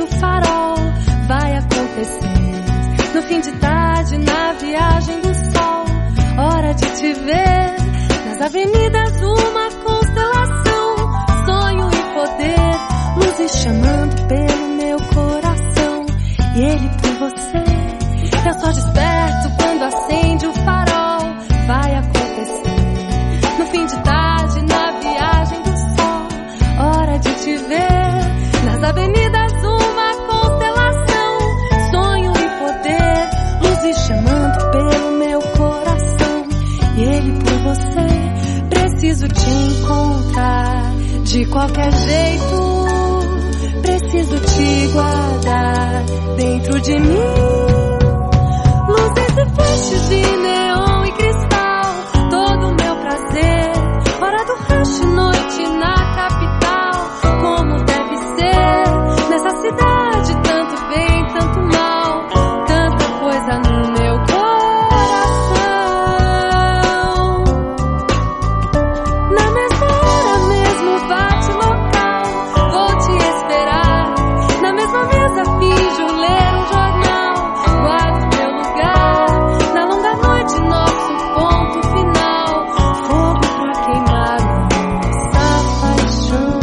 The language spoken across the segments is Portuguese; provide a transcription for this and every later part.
o farol vai acontecer. No fim de tarde, na viagem do sol, hora de te ver. Nas avenidas uma constelação, sonho e poder, luzes chamando pelo meu coração, e ele por você. Eu só desperto quando acende o farol, vai acontecer. No fim de tarde, na viagem do sol, hora de te ver. Nas avenidas uma constelação, sonho e poder, luzes chamando pelo meu coração, e ele por você. Preciso te encontrar de qualquer jeito, preciso te guardar dentro de mim. Luzes e flashes de neon e cristal, todo o meu prazer. Hora do rush, noite na capital, como deve ser. Nessa cidade, tanto bem, tanto mal, tanta coisa no meu coração. Na mesma hora, mesmo bate local, vou te esperar. Na mesma mesa, finjo ler um jornal, guardo meu lugar. Na longa noite, nosso ponto final, fogo pra queimar nossa paixão.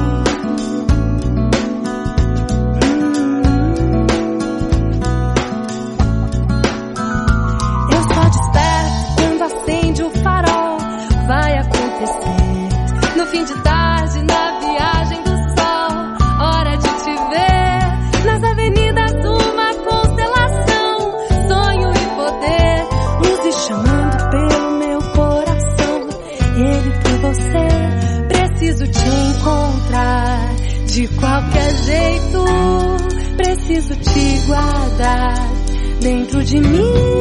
Eu só desperto quando acende o farol, vai acontecer. No fim de tarde, na viagem do sol, hora de te ver. Nas avenidas uma constelação, sonho e poder, luzes chamando pelo meu coração, e ele por você. Preciso te encontrar de qualquer jeito, preciso te guardar dentro de mim.